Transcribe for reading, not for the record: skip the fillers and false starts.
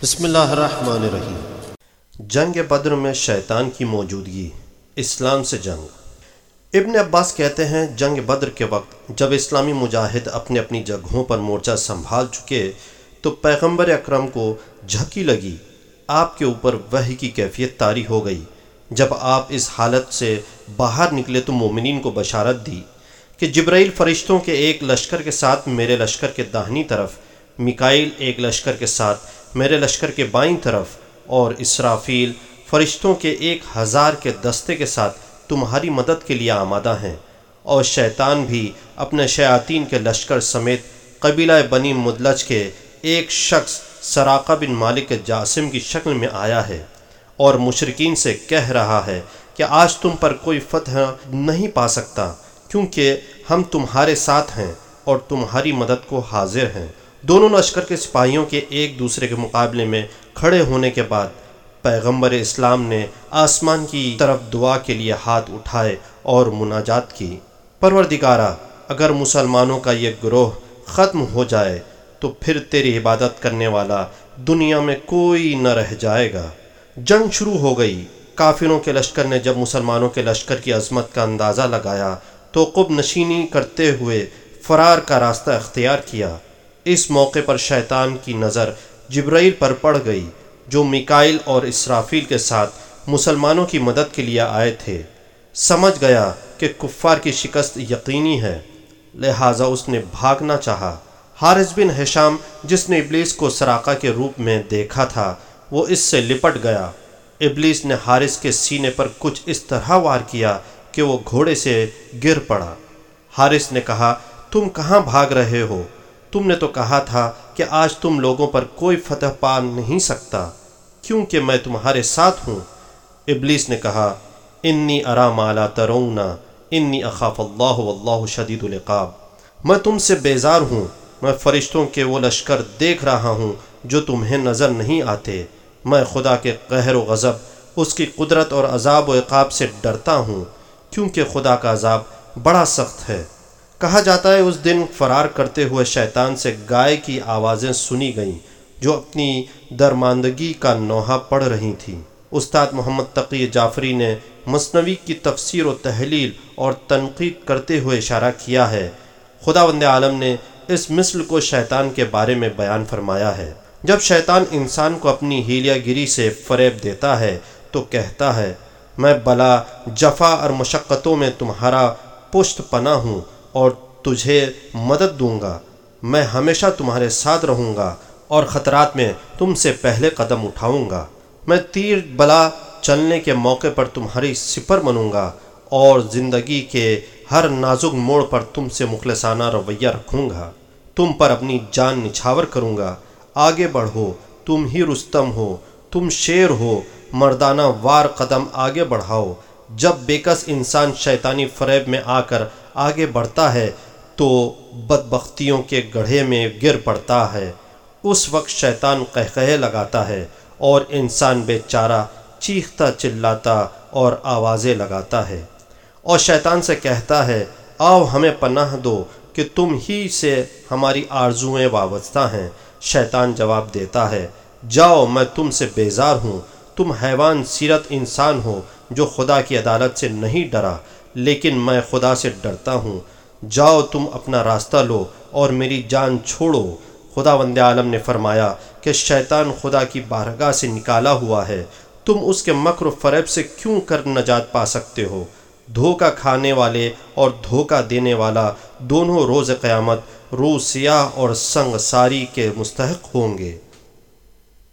بسم اللہ الرحمن الرحیم۔ جنگ بدر میں شیطان کی موجودگی، اسلام سے جنگ۔ ابن عباس کہتے ہیں جنگ بدر کے وقت جب اسلامی مجاہد اپنی اپنی جگہوں پر مورچہ سنبھال چکے تو پیغمبر اکرم کو جھکی لگی، آپ کے اوپر وحی کی کیفیت طاری ہو گئی۔ جب آپ اس حالت سے باہر نکلے تو مومنین کو بشارت دی کہ جبرائیل فرشتوں کے ایک لشکر کے ساتھ میرے لشکر کے داہنی طرف، میکائیل ایک لشکر کے ساتھ میرے لشکر کے بائیں طرف، اور اسرافیل فرشتوں کے 1000 کے دستے کے ساتھ تمہاری مدد کے لیے آمادہ ہیں، اور شیطان بھی اپنے شیاطین کے لشکر سمیت قبیلہ بنی مدلج کے ایک شخص سراقہ بن مالک جاسم کی شکل میں آیا ہے اور مشرکین سے کہہ رہا ہے کہ آج تم پر کوئی فتح نہیں پا سکتا، کیونکہ ہم تمہارے ساتھ ہیں اور تمہاری مدد کو حاضر ہیں۔ دونوں لشکر کے سپاہیوں کے ایک دوسرے کے مقابلے میں کھڑے ہونے کے بعد پیغمبر اسلام نے آسمان کی طرف دعا کے لیے ہاتھ اٹھائے اور مناجات کی، پروردگارا، اگر مسلمانوں کا یہ گروہ ختم ہو جائے تو پھر تیری عبادت کرنے والا دنیا میں کوئی نہ رہ جائے گا۔ جنگ شروع ہو گئی۔ کافروں کے لشکر نے جب مسلمانوں کے لشکر کی عظمت کا اندازہ لگایا تو قب نشینی کرتے ہوئے فرار کا راستہ اختیار کیا۔ اس موقع پر شیطان کی نظر جبرائیل پر پڑ گئی، جو میکائیل اور اسرافیل کے ساتھ مسلمانوں کی مدد کے لیے آئے تھے۔ سمجھ گیا کہ کفار کی شکست یقینی ہے، لہٰذا اس نے بھاگنا چاہا۔ حارث بن ہشام، جس نے ابلیس کو سراقہ کے روپ میں دیکھا تھا، وہ اس سے لپٹ گیا۔ ابلیس نے حارث کے سینے پر کچھ اس طرح وار کیا کہ وہ گھوڑے سے گر پڑا۔ حارث نے کہا، تم کہاں بھاگ رہے ہو؟ تم نے تو کہا تھا کہ آج تم لوگوں پر کوئی فتح پا نہیں سکتا، کیونکہ میں تمہارے ساتھ ہوں۔ ابلیس نے کہا، انی ارا ما لا ترون انی اخاف اللہ واللہ شدید العقاب۔ میں تم سے بیزار ہوں، میں فرشتوں کے وہ لشکر دیکھ رہا ہوں جو تمہیں نظر نہیں آتے۔ میں خدا کے قہر و غضب، اس کی قدرت اور عذاب و عقاب سے ڈرتا ہوں، کیونکہ خدا کا عذاب بڑا سخت ہے۔ کہا جاتا ہے اس دن فرار کرتے ہوئے شیطان سے گائے کی آوازیں سنی گئیں جو اپنی درماندگی کا نوحہ پڑھ رہی تھیں۔ استاد محمد تقی جعفری نے مثنوی کی تفسیر و تحلیل اور تنقید کرتے ہوئے اشارہ کیا ہے، خداوند عالم نے اس مثل کو شیطان کے بارے میں بیان فرمایا ہے۔ جب شیطان انسان کو اپنی ہیلیا گری سے فریب دیتا ہے تو کہتا ہے، میں بلا، جفا اور مشقتوں میں تمہارا پشت پناہ ہوں اور تجھے مدد دوں گا، میں ہمیشہ تمہارے ساتھ رہوں گا اور خطرات میں تم سے پہلے قدم اٹھاؤں گا، میں تیر بلا چلنے کے موقع پر تمہاری سپر بنوں گا اور زندگی کے ہر نازک موڑ پر تم سے مخلصانہ رویہ رکھوں گا، تم پر اپنی جان نچھاور کروں گا، آگے بڑھو، تم ہی رستم ہو، تم شیر ہو، مردانہ وار قدم آگے بڑھاؤ۔ جب بےکس انسان شیطانی فریب میں آ کر آگے بڑھتا ہے تو بدبختیوں کے گڑھے میں گر پڑتا ہے۔ اس وقت شیطان قہقہے لگاتا ہے اور انسان بے چارہ چیختا چلاتا اور آوازیں لگاتا ہے اور شیطان سے کہتا ہے، آؤ ہمیں پناہ دو کہ تم ہی سے ہماری آرزوئیں وابستہ ہیں۔ شیطان جواب دیتا ہے، جاؤ، میں تم سے بیزار ہوں، تم حیوان سیرت انسان ہو جو خدا کی عدالت سے نہیں ڈرا، لیکن میں خدا سے ڈرتا ہوں۔ جاؤ، تم اپنا راستہ لو اور میری جان چھوڑو۔ خداوند عالم نے فرمایا کہ شیطان خدا کی بارگاہ سے نکالا ہوا ہے، تم اس کے مکر و فریب سے کیوں کر نجات پا سکتے ہو؟ دھوکہ کھانے والے اور دھوکہ دینے والا دونوں روز قیامت روح سیاہ اور سنگ ساری کے مستحق ہوں گے۔